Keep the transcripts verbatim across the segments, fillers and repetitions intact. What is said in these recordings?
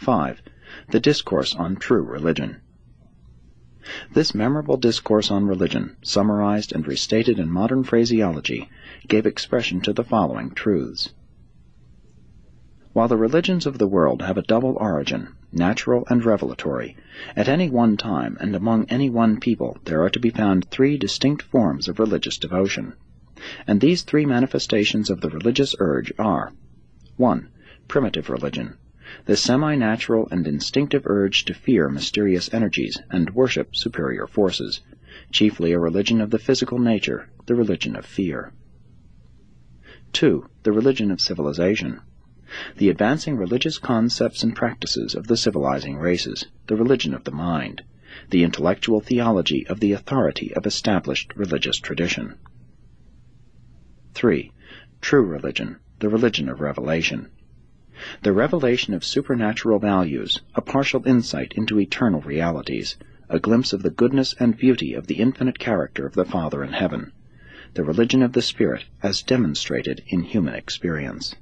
five. The Discourse on True Religion. This memorable discourse on religion, summarized and restated in modern phraseology, gave expression to the following truths. While the religions of the world have a double origin, natural and revelatory, at any one time and among any one people there are to be found three distinct forms of religious devotion. And these three manifestations of the religious urge are: one. Primitive religion, the semi-natural and instinctive urge to fear mysterious energies and worship superior forces, chiefly a religion of the physical nature, the religion of fear. Two. The religion of civilization, the advancing religious concepts and practices of the civilizing races, the religion of the mind, the intellectual theology of the authority of established religious tradition. Three. True religion, the religion of revelation, the revelation of supernatural values, a partial insight into eternal realities, a glimpse of the goodness and beauty of the infinite character of the Father in heaven, the religion of the Spirit as demonstrated in human experience.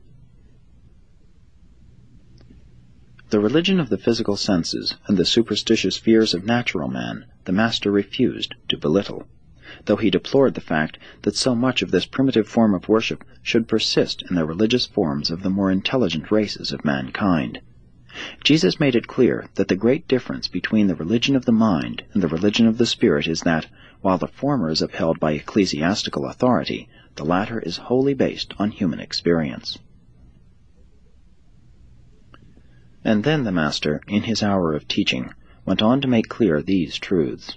The religion of the physical senses and the superstitious fears of natural man the Master refused to belittle, though he deplored the fact that so much of this primitive form of worship should persist in the religious forms of the more intelligent races of mankind. Jesus made it clear that the great difference between the religion of the mind and the religion of the Spirit is that, while the former is upheld by ecclesiastical authority, the latter is wholly based on human experience. And then the Master, in his hour of teaching, went on to make clear these truths.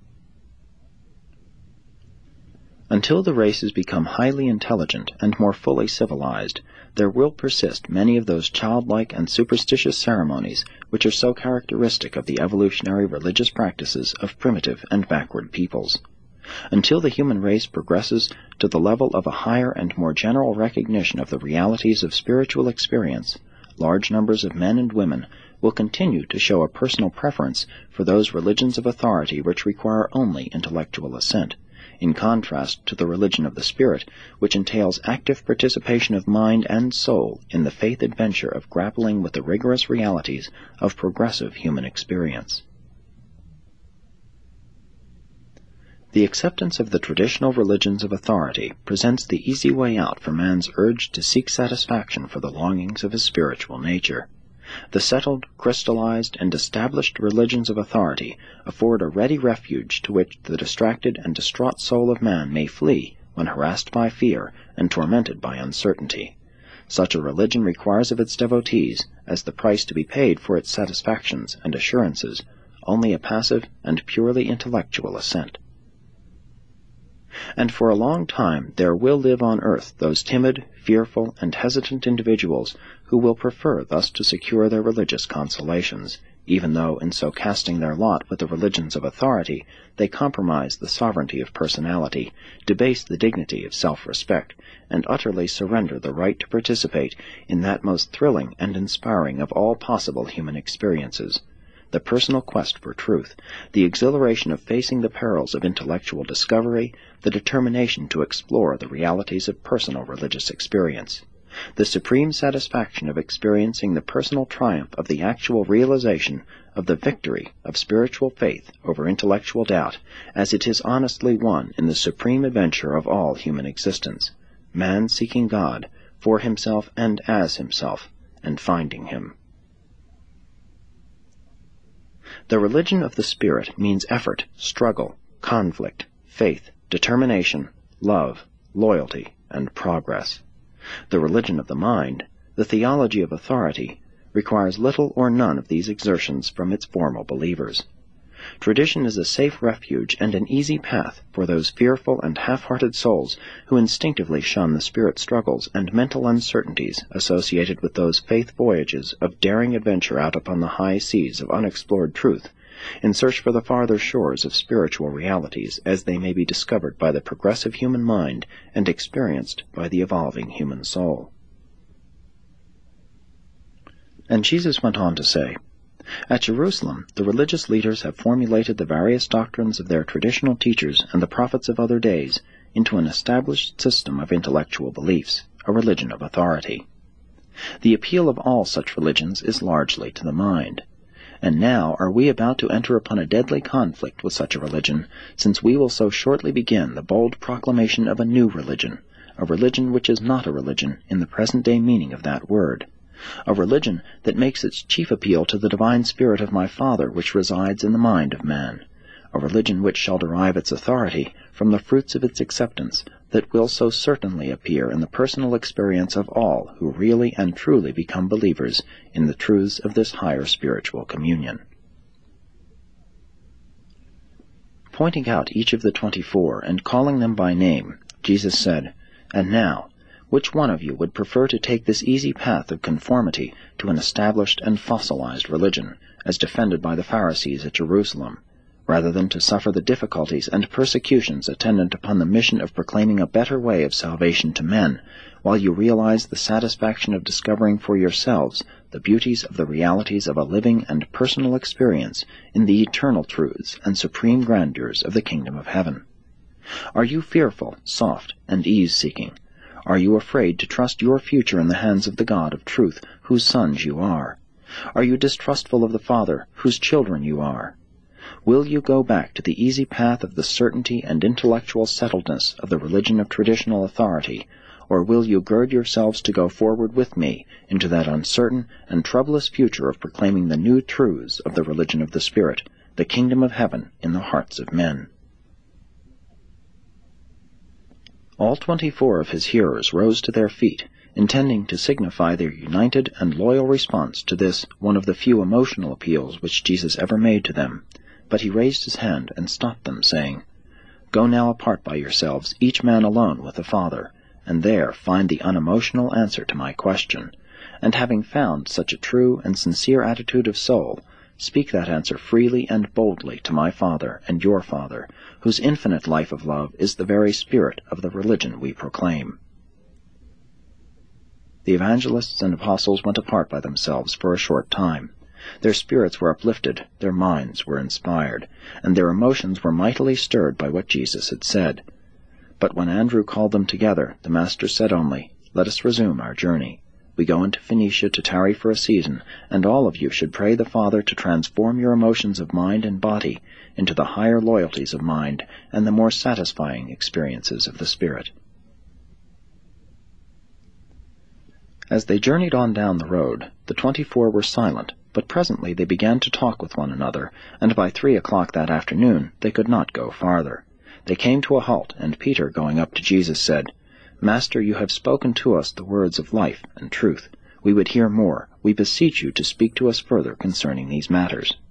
Until the races become highly intelligent and more fully civilized, there will persist many of those childlike and superstitious ceremonies which are so characteristic of the evolutionary religious practices of primitive and backward peoples. Until the human race progresses to the level of a higher and more general recognition of the realities of spiritual experience, large numbers of men and women will continue to show a personal preference for those religions of authority which require only intellectual assent, in contrast to the religion of the Spirit, which entails active participation of mind and soul in the faith adventure of grappling with the rigorous realities of progressive human experience. The acceptance of the traditional religions of authority presents the easy way out for man's urge to seek satisfaction for the longings of his spiritual nature. The settled, crystallized, and established religions of authority afford a ready refuge to which the distracted and distraught soul of man may flee when harassed by fear and tormented by uncertainty. Such a religion requires of its devotees, as the price to be paid for its satisfactions and assurances, only a passive and purely intellectual assent. And for a long time there will live on earth those timid, fearful, and hesitant individuals who will prefer thus to secure their religious consolations, even though in so casting their lot with the religions of authority they compromise the sovereignty of personality, debase the dignity of self-respect, and utterly surrender the right to participate in that most thrilling and inspiring of all possible human experiences, the personal quest for truth, the exhilaration of facing the perils of intellectual discovery, the determination to explore the realities of personal religious experience, the supreme satisfaction of experiencing the personal triumph of the actual realization of the victory of spiritual faith over intellectual doubt, as it is honestly won in the supreme adventure of all human existence, man seeking God for himself and as himself, and finding him. The religion of the Spirit means effort, struggle, conflict, faith, determination, love, loyalty, and progress. The religion of the mind, the theology of authority, requires little or none of these exertions from its formal believers. Tradition is a safe refuge and an easy path for those fearful and half-hearted souls who instinctively shun the spirit struggles and mental uncertainties associated with those faith voyages of daring adventure out upon the high seas of unexplored truth, in search for the farther shores of spiritual realities as they may be discovered by the progressive human mind and experienced by the evolving human soul. And Jesus went on to say, At Jerusalem, the religious leaders have formulated the various doctrines of their traditional teachers and the prophets of other days into an established system of intellectual beliefs, a religion of authority. The appeal of all such religions is largely to the mind. And now are we about to enter upon a deadly conflict with such a religion, since we will so shortly begin the bold proclamation of a new religion, a religion which is not a religion in the present-day meaning of that word, a religion that makes its chief appeal to the divine spirit of my Father which resides in the mind of man, a religion which shall derive its authority from the fruits of its acceptance, that will so certainly appear in the personal experience of all who really and truly become believers in the truths of this higher spiritual communion. Pointing out each of the twenty-four and calling them by name, Jesus said, "And now, which one of you would prefer to take this easy path of conformity to an established and fossilized religion, as defended by the Pharisees at Jerusalem, rather than to suffer the difficulties and persecutions attendant upon the mission of proclaiming a better way of salvation to men, while you realize the satisfaction of discovering for yourselves the beauties of the realities of a living and personal experience in the eternal truths and supreme grandeurs of the kingdom of heaven? Are you fearful, soft, and ease-seeking? Are you afraid to trust your future in the hands of the God of truth, whose sons you are? Are you distrustful of the Father, whose children you are? Will you go back to the easy path of the certainty and intellectual settledness of the religion of traditional authority, or will you gird yourselves to go forward with me into that uncertain and troublous future of proclaiming the new truths of the religion of the Spirit, the kingdom of heaven in the hearts of men?" All twenty-four of his hearers rose to their feet, intending to signify their united and loyal response to this one of the few emotional appeals which Jesus ever made to them. But he raised his hand and stopped them, saying, "Go now apart by yourselves, each man alone with the Father, and there find the unemotional answer to my question. And having found such a true and sincere attitude of soul, speak that answer freely and boldly to my Father and your Father, whose infinite life of love is the very spirit of the religion we proclaim." The evangelists and apostles went apart by themselves for a short time. Their spirits were uplifted, their minds were inspired, and their emotions were mightily stirred by what Jesus had said. But when Andrew called them together, the Master said only, "Let us resume our journey. We go into Phoenicia to tarry for a season, and all of you should pray the Father to transform your emotions of mind and body into the higher loyalties of mind and the more satisfying experiences of the Spirit." As they journeyed on down the road, the twenty-four were silent, but presently they began to talk with one another, and by three o'clock that afternoon they could not go farther. They came to a halt, and Peter, going up to Jesus, said, "Master, you have spoken to us the words of life and truth. We would hear more. We beseech you to speak to us further concerning these matters."